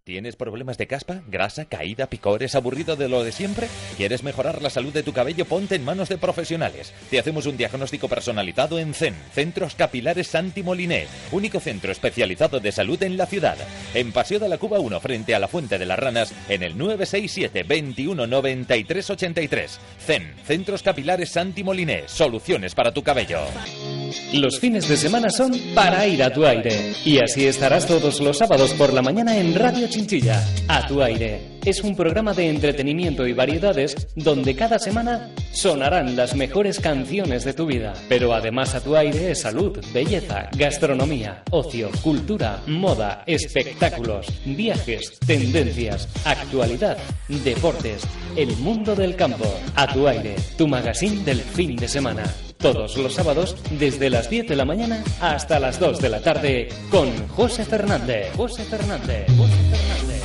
¿Tienes problemas de caspa, grasa, caída, picores, aburrido de lo de siempre? ¿Quieres mejorar la salud de tu cabello? Ponte en manos de profesionales. Te hacemos un diagnóstico personalizado en CEN, Centros Capilares Santi Moliné, único centro especializado de salud en la ciudad. En Paseo de la Cuba 1, frente a la Fuente de las Ranas, en el 967 21 93 83. CEN, Centros Capilares Santi Moliné, soluciones para tu cabello. Los fines de semana son para ir a tu aire. Y así estarás todos los sábados por la mañana en Radio Chinchilla. A tu aire. Es un programa de entretenimiento y variedades donde cada semana sonarán las mejores canciones de tu vida. Pero además A tu aire es salud, belleza, gastronomía, ocio, cultura, moda, espectáculos, viajes, tendencias, actualidad, deportes, el mundo del campo. A tu aire, tu magazine del fin de semana. Todos los sábados desde las 10 de la mañana hasta las 2 de la tarde con José Fernández. José Fernández. José Fernández.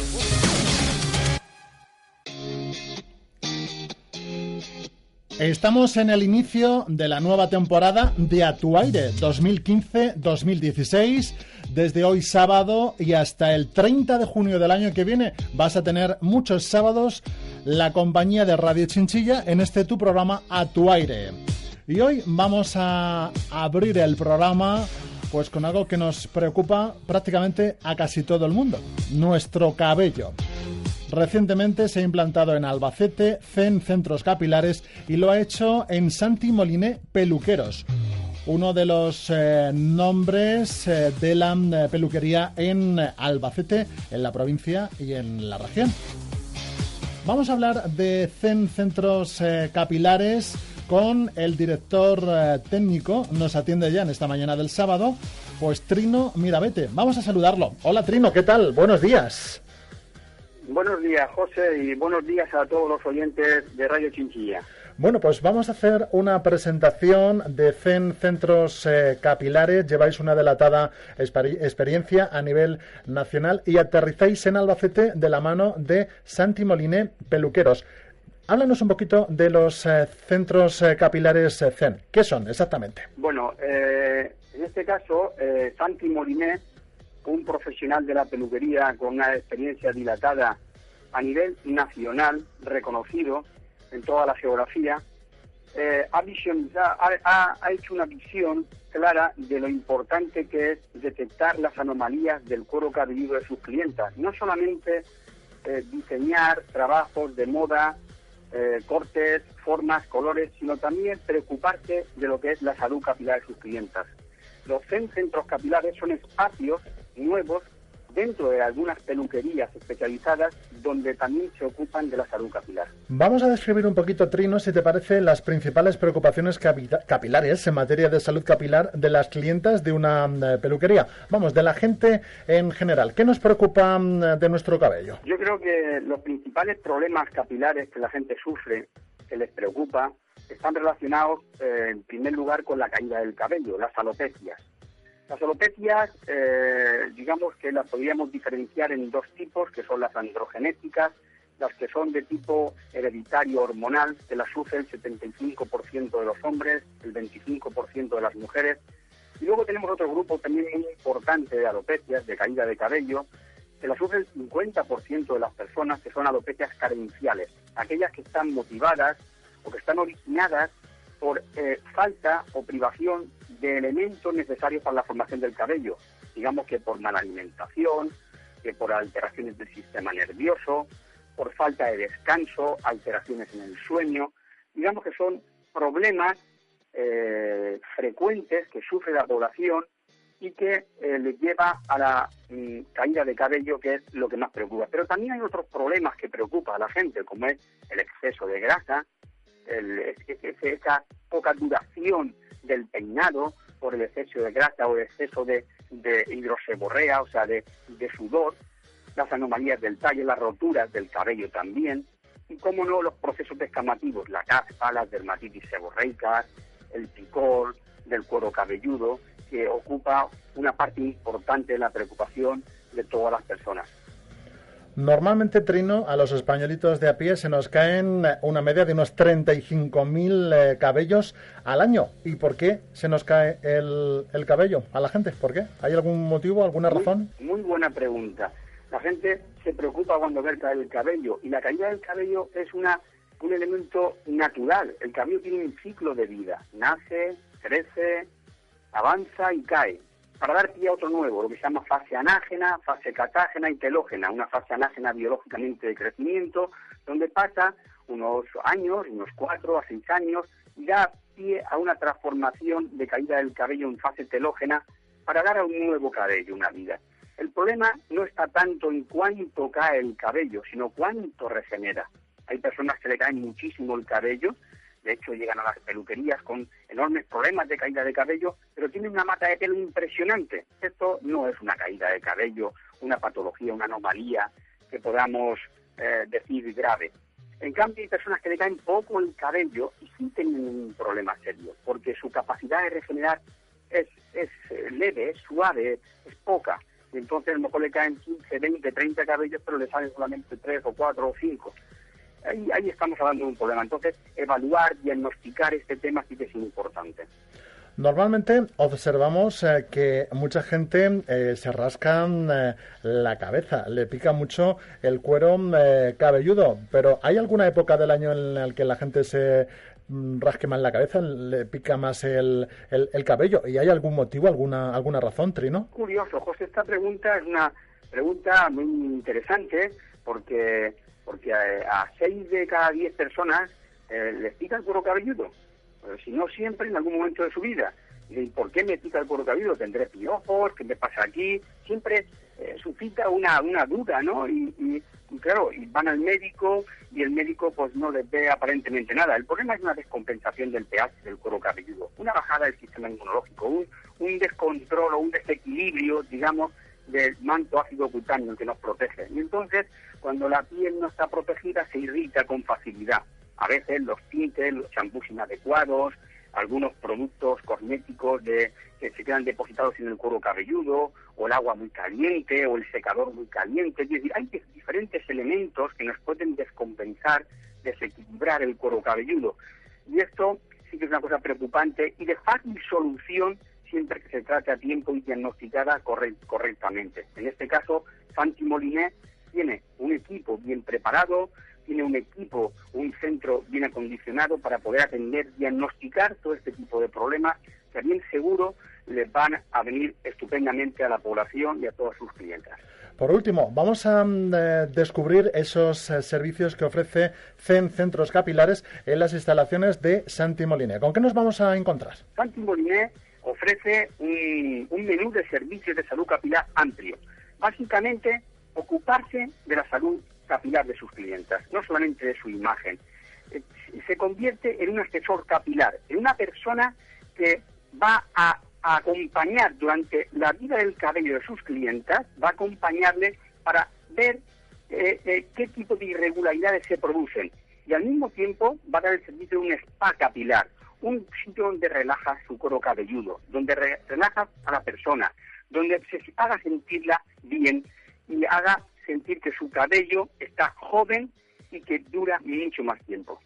Estamos en el inicio de la nueva temporada de A tu aire 2015-2016. Desde hoy sábado y hasta el 30 de junio del año que viene vas a tener muchos sábados la compañía de Radio Chinchilla en este tu programa A tu aire. Y hoy vamos a abrir el programa pues con algo que nos preocupa prácticamente a casi todo el mundo, nuestro cabello. Recientemente se ha implantado en Albacete CEN Centros Capilares y lo ha hecho en Santi Moliné Peluqueros, uno de los nombres de la peluquería en Albacete, en la provincia y en la región. Vamos a hablar de CEN Centros Capilares con el director técnico. Nos atiende ya en esta mañana del sábado, pues Trino Mirabete. Vamos a saludarlo. Hola Trino, ¿qué tal? Buenos días. Buenos días, José, y buenos días a todos los oyentes de Radio Chinchilla. Bueno, pues vamos a hacer una presentación de CEN Centros Capilares. Lleváis una delatada experiencia a nivel nacional y aterrizáis en Albacete de la mano de Santi Moliné Peluqueros. Háblanos un poquito de los centros capilares CEN. ¿Qué son exactamente? Bueno, en este caso, Santi Moliné, un profesional de la peluquería con una experiencia dilatada a nivel nacional, reconocido en toda la geografía, ha hecho una visión clara de lo importante que es detectar las anomalías del cuero cabelludo de sus clientas. No solamente diseñar trabajos de moda, cortes, formas, colores, sino también preocuparse de lo que es la salud capilar de sus clientas. Los centros capilares son espacios nuevos dentro de algunas peluquerías especializadas donde también se ocupan de la salud capilar. Vamos a describir un poquito, Trino, si te parece, las principales preocupaciones capilares en materia de salud capilar de las clientas de una peluquería. Vamos, de la gente en general. ¿Qué nos preocupa de nuestro cabello? Yo creo que los principales problemas capilares que la gente sufre, que les preocupa, están relacionados en primer lugar con la caída del cabello, las alopecias. Las alopecias, digamos que las podríamos diferenciar en dos tipos, que son las androgenéticas, las que son de tipo hereditario hormonal, que las sufre el 75% de los hombres, el 25% de las mujeres. Y luego tenemos otro grupo también muy importante de alopecias, de caída de cabello, que las sufre el 50% de las personas, que son alopecias carenciales, aquellas que están motivadas o que están originadas por falta o privación de elementos necesarios para la formación del cabello, digamos que por mala alimentación, que por alteraciones del sistema nervioso, por falta de descanso, alteraciones en el sueño, digamos que son problemas frecuentes que sufre la población y que les lleva a la caída de cabello, que es lo que más preocupa. Pero también hay otros problemas que preocupan a la gente, como es el exceso de grasa, esa poca duración del peinado por el exceso de grasa o el exceso de hidroseborrea, o sea, de sudor, las anomalías del tallo, las roturas del cabello también, y cómo no, los procesos descamativos, la caspa, las dermatitis seborreicas, el picor del cuero cabelludo, que ocupa una parte importante de la preocupación de todas las personas. Normalmente, Trino, a los españolitos de a pie se nos caen una media de unos 35.000 cabellos al año. ¿Y por qué se nos cae el cabello a la gente? ¿Por qué? ¿Hay algún motivo, alguna razón? Muy buena pregunta. La gente se preocupa cuando ve caer el cabello, y la caída del cabello es un elemento natural. El cabello tiene un ciclo de vida, nace, crece, avanza y cae, para dar pie a otro nuevo, lo que se llama fase anágena, fase catágena y telógena. Una fase anágena biológicamente de crecimiento, donde pasa unos años, unos 4 a 6 años, y da pie a una transformación de caída del cabello en fase telógena para dar a un nuevo cabello, una vida. El problema no está tanto en cuánto cae el cabello, sino cuánto regenera. Hay personas que le caen muchísimo el cabello, de hecho llegan a las peluquerías con enormes problemas de caída de cabello, pero tienen una mata de pelo impresionante. Esto no es una caída de cabello, una patología, una anomalía que podamos decir grave. En cambio, hay personas que le caen poco el cabello y sí tienen un problema serio, porque su capacidad de regenerar es leve, es suave, es poca. Y entonces a lo mejor le caen 15, 20, 30 cabellos, pero le salen solamente 3 o 4 o 5. Ahí estamos hablando de un problema. Entonces, evaluar, diagnosticar este tema sí que es importante. Normalmente observamos que mucha gente se rasca la cabeza, le pica mucho el cuero cabelludo, pero ¿hay alguna época del año en la que la gente se rasque más la cabeza, le pica más el cabello? ¿Y hay algún motivo, alguna razón, Trino? Curioso, José, esta pregunta es una pregunta muy interesante porque a 6 de cada 10 personas les pica el cuero cabelludo. Pero si no siempre, en algún momento de su vida. ¿Y por qué me pica el cuero cabelludo? ¿Tendré piojos? ¿Qué me pasa aquí? Siempre suscita una duda, ¿no? Y claro, y van al médico y el médico pues no les ve aparentemente nada. El problema es una descompensación del pH del cuero cabelludo, una bajada del sistema inmunológico, un descontrol o un desequilibrio, digamos, del manto ácido cutáneo que nos protege. Y entonces, cuando la piel no está protegida, se irrita con facilidad. A veces los tintes, los champús inadecuados, algunos productos cosméticos que se quedan depositados en el cuero cabelludo, o el agua muy caliente, o el secador muy caliente. Es decir, hay diferentes elementos que nos pueden descompensar, desequilibrar el cuero cabelludo. Y esto sí que es una cosa preocupante y de fácil solución siempre que se trate a tiempo y diagnosticada correctamente. En este caso, Santi Moliné tiene un equipo bien preparado, tiene un equipo, un centro bien acondicionado para poder atender, diagnosticar todo este tipo de problemas que bien seguro les van a venir estupendamente a la población y a todas sus clientas. Por último, vamos a descubrir esos servicios que ofrece CEN Centros Capilares en las instalaciones de Santi Moliné. ¿Con qué nos vamos a encontrar? Santi Moliné ofrece un menú de servicios de salud capilar amplio. Básicamente, ocuparse de la salud capilar de sus clientas, no solamente de su imagen. Se convierte en un asesor capilar, en una persona que va a acompañar durante la vida del cabello de sus clientas, va a acompañarles para ver qué tipo de irregularidades se producen. Y al mismo tiempo va a dar el servicio de un spa capilar, un sitio donde relaja su cuero cabelludo, donde relaja a la persona, donde se haga sentirla bien y haga sentir que su cabello está joven y que dura mucho más tiempo.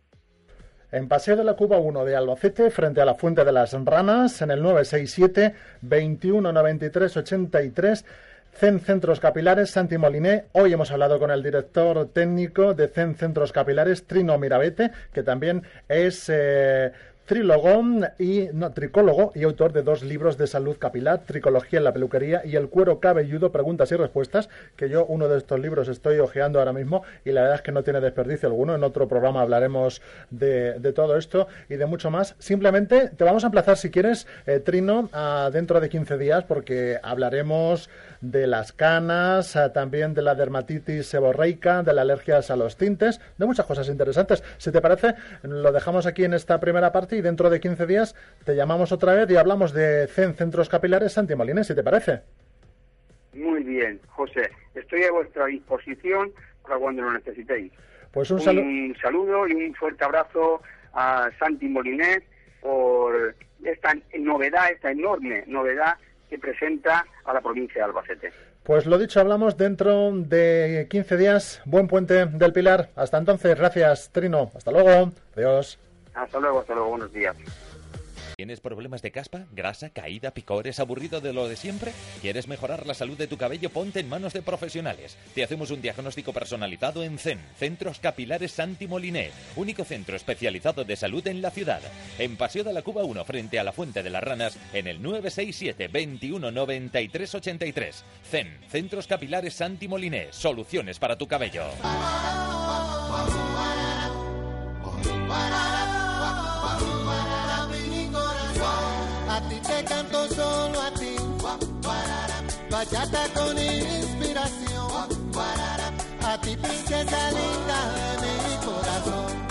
En Paseo de la Cuba 1 de Albacete, frente a la Fuente de las Ranas, en el 967 21 93 83, CEN Centros Capilares, Santi Moliné. Hoy hemos hablado con el director técnico de CEN Centros Capilares, Trino Mirabete, que también es tricólogo y autor de 2 libros de salud capilar, Tricología en la peluquería y El cuero cabelludo, preguntas y respuestas, que yo uno de estos libros estoy hojeando ahora mismo y la verdad es que no tiene desperdicio alguno. En otro programa hablaremos de todo esto y de mucho más. Simplemente te vamos a emplazar, si quieres, Trino, dentro de 15 días, porque hablaremos de las canas, también de la dermatitis seborreica, de las alergias a los tintes, de muchas cosas interesantes. Si te parece, lo dejamos aquí en esta primera parte y dentro de 15 días te llamamos otra vez y hablamos de CEN Centros Capilares Santi Moliné, si te parece. Muy bien, José. Estoy a vuestra disposición para cuando lo necesitéis. Pues un saludo y un fuerte abrazo a Santi Moliné por esta novedad, esta enorme novedad que presenta a la provincia de Albacete. Pues lo dicho, hablamos dentro de 15 días. Buen puente del Pilar. Hasta entonces, gracias, Trino. Hasta luego. Adiós. Hasta luego, buenos días. ¿Tienes problemas de caspa, grasa, caída, picores, aburrido de lo de siempre? ¿Quieres mejorar la salud de tu cabello? Ponte en manos de profesionales. Te hacemos un diagnóstico personalizado en CEN, Centros Capilares Santi Moliné, único centro especializado de salud en la ciudad. En Paseo de la Cuba 1, frente a la Fuente de las Ranas, en el 967 21 93 83. CEN, Centros Capilares Santi Moliné, soluciones para tu cabello. A ti te canto solo a ti, bachata con inspiración, a ti princesa linda de mi corazón,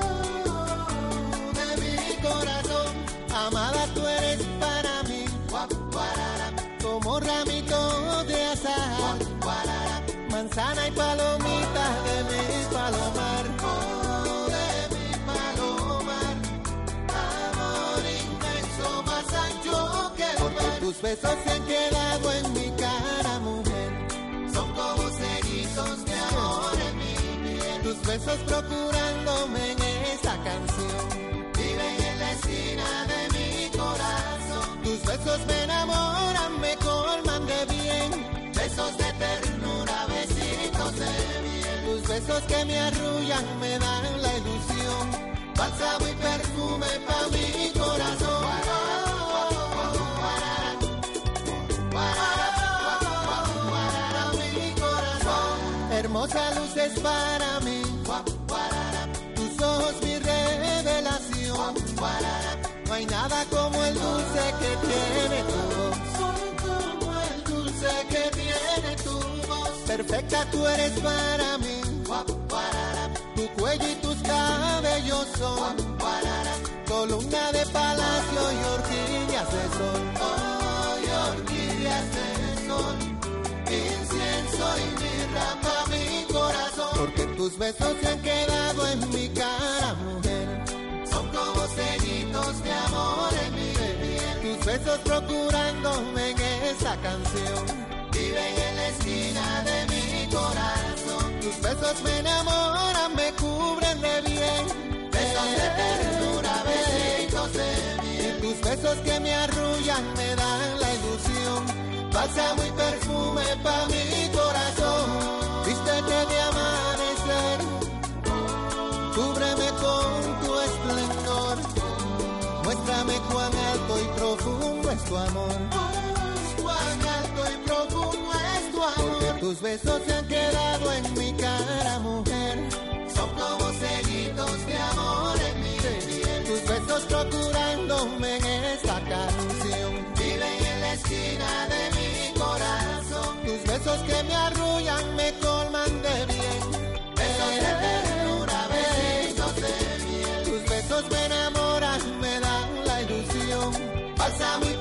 amada tú eres para mí, como ramito de azahar, manzana y palomita de mi palomar. Tus besos se han quedado en mi cara, mujer. Son como cerizos de amor en mi piel. Tus besos procurándome en esta canción. Viven en la esquina de mi corazón. Tus besos me enamoran, me colman de bien. Besos de ternura, besitos de miel. Tus besos que me arrullan, me dan la ilusión. Bálsamo y perfume pa' mi corazón. Hermosa luz es para mí, tus ojos mi revelación, no hay nada como el dulce que tiene tu voz, como el dulce que tiene tu voz, perfecta tú eres para mí, tu cuello y tus cabellos son, columna de palacio y orquídeas de sol, y orquídeas de sol, incienso y mirra pa' mi corazón, porque tus besos se han quedado en mi cara, mujer, son como sellitos de amor en mi piel, tus besos procurándome en esa canción, viven en la esquina de mi corazón, tus besos me enamoran, me cubren de bien, besos de ternura, besitos de miel, tus besos que me arrullan, me dan la ilusión, bálsamo y perfume pa' mi corazón. Vístete de amanecer, cúbreme con tu esplendor, muéstrame cuán alto y profundo es tu amor, cuán alto y profundo es tu amor, porque tus besos se han quedado en mi cara, mujer, son como sellitos de amor en mi piel, tus besos procurándome en esta canción, viven en la esquina de mi corazón, tus besos que me arrullan, me colman de bien, besos de ternura, besitos de miel, tus besos me enamoran, me dan la ilusión, bálsamo y